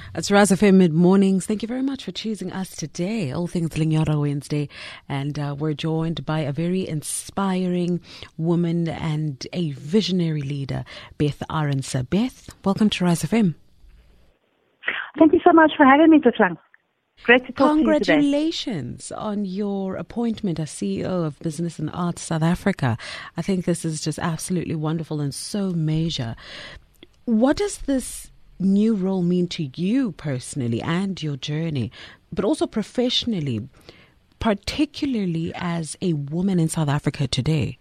It's Rise FM Mid-Mornings. Thank you very much for choosing us today. All Things Linyara Wednesday. And we're joined by a very inspiring woman and a visionary leader, Beth Arendse. Beth, welcome to Rise FM. Thank you so much for having me, Tuklang. Great to talk to you today. Congratulations on your appointment as CEO of Business and Arts South Africa. I think this is just absolutely wonderful and so major. What does this new role mean to you personally and your journey, but also professionally, particularly as a woman in South Africa today?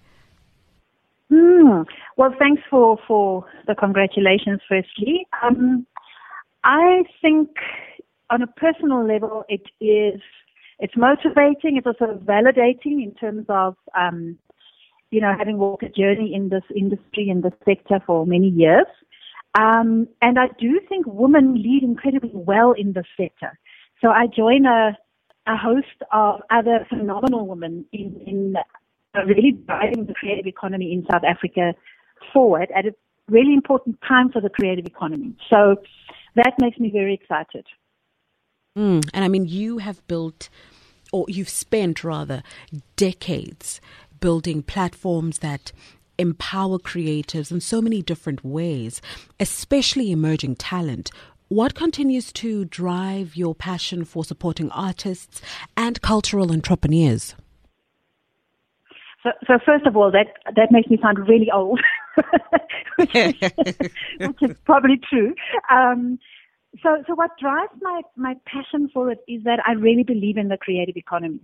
Well, thanks for the congratulations, firstly. I think on a personal level, it's motivating. It's also validating in terms of, having walked a journey in this industry, in this sector for many years. And I do think women lead incredibly well in this sector. So I join a host of other phenomenal women in really driving the creative economy in South Africa forward at a really important time for the creative economy. So that makes me very excited. And I mean, you have built, or you've spent rather, decades building platforms that empower creatives in so many different ways, especially emerging talent. What continues to drive your passion for supporting artists and cultural entrepreneurs? So first of all, that makes me sound really old, which is probably true. So what drives my passion for it is that I really believe in the creative economy.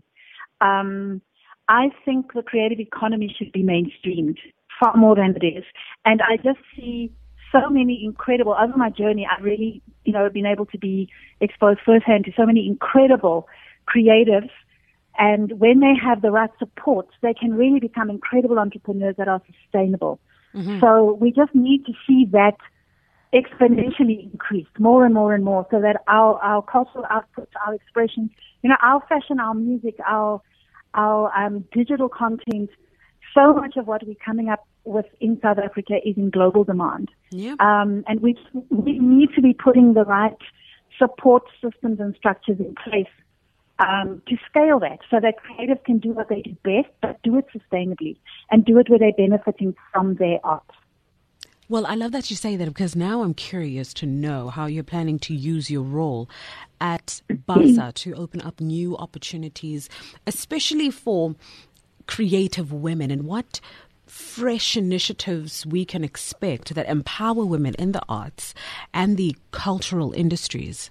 I think the creative economy should be mainstreamed far more than it is. And I just see so many incredible, over my journey, I really, been able to be exposed firsthand to so many incredible creatives. And when they have the right support, they can really become incredible entrepreneurs that are sustainable. Mm-hmm. So we just need to see that exponentially increased more and more and more, so that our cultural output, our expressions, our fashion, our music, our digital content, so much of what we're coming up with in South Africa is in global demand. Yeah. And we need to be putting the right support systems and structures in place to scale that, so that creatives can do what they do best, but do it sustainably and do it where they're benefiting from their art. Well, I love that you say that, because now I'm curious to know how you're planning to use your role at BASA to open up new opportunities, especially for creative women, and what fresh initiatives we can expect that empower women in the arts and the cultural industries.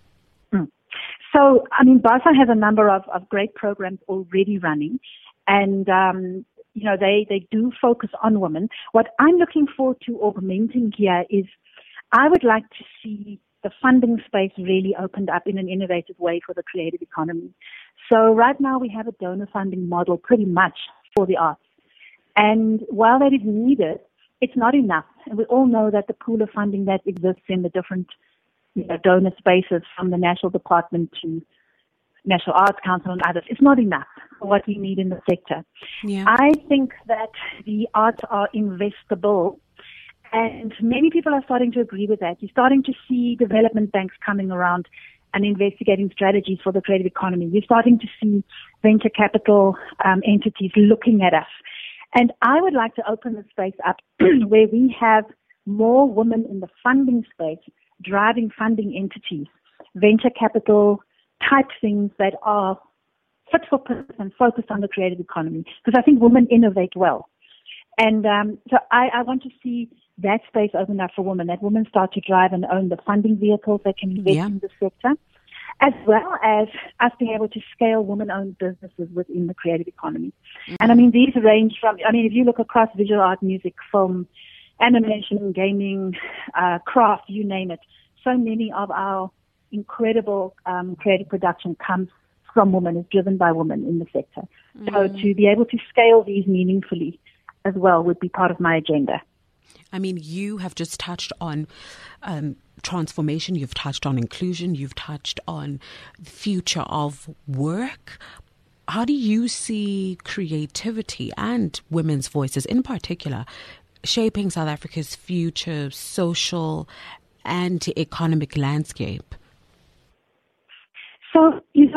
So, BASA has a number of great programs already running, and they do focus on women. What I'm looking forward to augmenting here is I would like to see the funding space really opened up in an innovative way for the creative economy. So right now we have a donor funding model pretty much for the arts. And while that is needed, it's not enough. And we all know that the pool of funding that exists in the different donor spaces, from the National Department to National Arts Council and others, it's not enough for what we need in the sector. Yeah. I think that the arts are investable, and many people are starting to agree with that. You're starting to see development banks coming around and investigating strategies for the creative economy. You're starting to see venture capital entities looking at us. And I would like to open the space up where we have more women in the funding space, driving funding entities, venture capital type things that are fit for purpose and focused on the creative economy. Because I think women innovate well. And so I want to see that space open up for women, that women start to drive and own the funding vehicles that can invest in the sector, as well as us being able to scale women-owned businesses within the creative economy. Mm-hmm. And these range from, if you look across visual art, music, film, animation, gaming, craft, you name it, so many of our incredible creative production comes from women, is driven by women in the sector. Mm-hmm. So to be able to scale these meaningfully as well would be part of my agenda. You have just touched on transformation, you've touched on inclusion, you've touched on the future of work. How do you see creativity and women's voices in particular shaping South Africa's future social and economic landscape?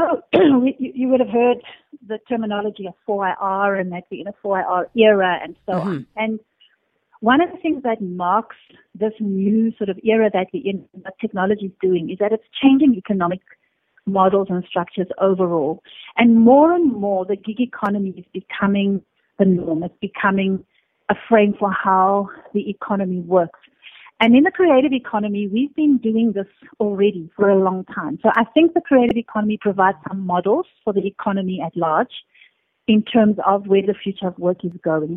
So you would have heard the terminology of 4IR and that we're in a 4IR era and so on. And one of the things that marks this new sort of era that we're in, what technology is doing, is that it's changing economic models and structures overall. And more, the gig economy is becoming the norm. It's becoming a frame for how the economy works. And in the creative economy, we've been doing this already for a long time. So I think the creative economy provides some models for the economy at large in terms of where the future of work is going.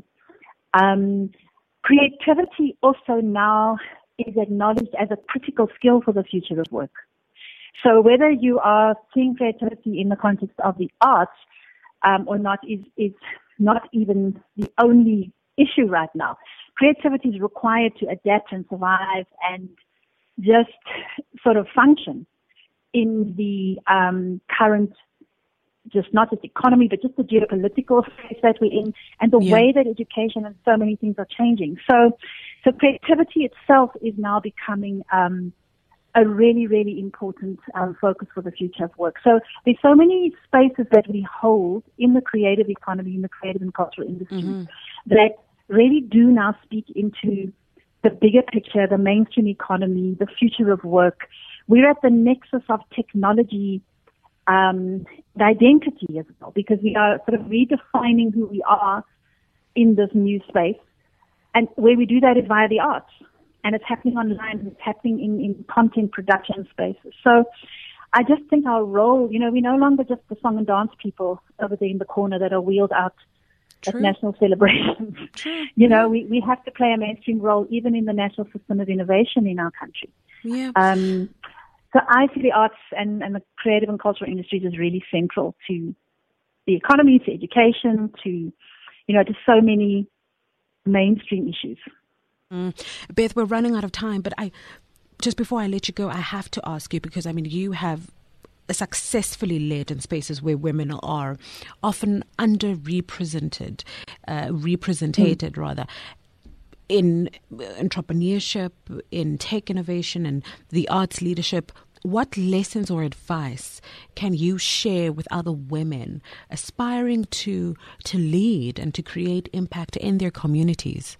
Creativity also now is acknowledged as a critical skill for the future of work. So whether you are seeing creativity in the context of the arts or not is not even the only issue right now. Creativity is required to adapt and survive and just sort of function in the current, just not just economy, but just the geopolitical space that we're in and the way that education and so many things are changing. So creativity itself is now becoming a really, really important focus for the future of work. So there's so many spaces that we hold in the creative economy, in the creative and cultural industry that really do now speak into the bigger picture, the mainstream economy, the future of work. We're at the nexus of technology, the identity as well, because we are sort of redefining who we are in this new space. And where we do that is via the arts. And it's happening online, and it's happening in content production spaces. So I just think our role, we're no longer just the song and dance people over there in the corner that are wheeled out at national celebrations. We have to play a mainstream role even in the national system of innovation in our country. Yeah. So I see the arts and the creative and cultural industries is really central to the economy, to education, to so many mainstream issues. Beth, we're running out of time, but just before I let you go, I have to ask you, because you have successfully led in spaces where women are often underrepresented, represented rather, in entrepreneurship, in tech innovation, and the arts leadership. What lessons or advice can you share with other women aspiring to lead and to create impact in their communities?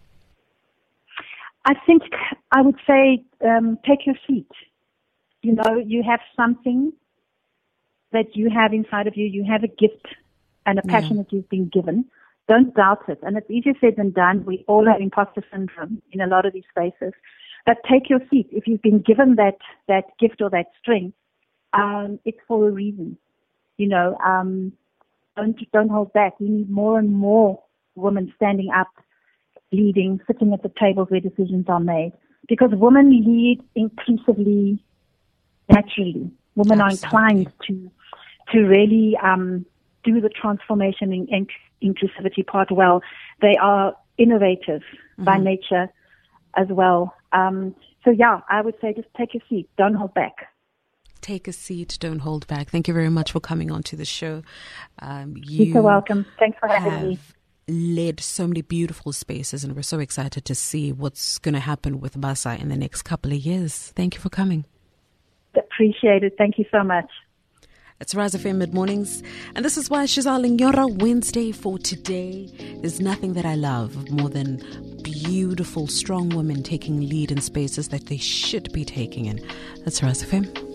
I think I would say take your seat. You have something that you have inside of you. You have a gift and a passion that you've been given. Don't doubt it. And it's easier said than done. We all have imposter syndrome in a lot of these spaces. But take your seat. If you've been given that gift or that strength, it's for a reason. Don't hold back. We need more and more women standing up, leading, sitting at the tables where decisions are made. Because women lead inclusively, naturally. Women are inclined to really do the transformation and inclusivity part well. They are innovative by nature as well. I would say just take a seat. Don't hold back. Take a seat. Don't hold back. Thank you very much for coming on to the show. You're so welcome. Thanks for having me. Led so many beautiful spaces, and we're so excited to see what's going to happen with BASA in the next couple of years. Thank you for coming. Appreciate it. Thank you so much. It's Rise FM Mid-Mornings, and this is why Shizala Nyora Wednesday for today. There's nothing that I love more than beautiful, strong women taking lead in spaces that they should be taking in. That's Rise FM.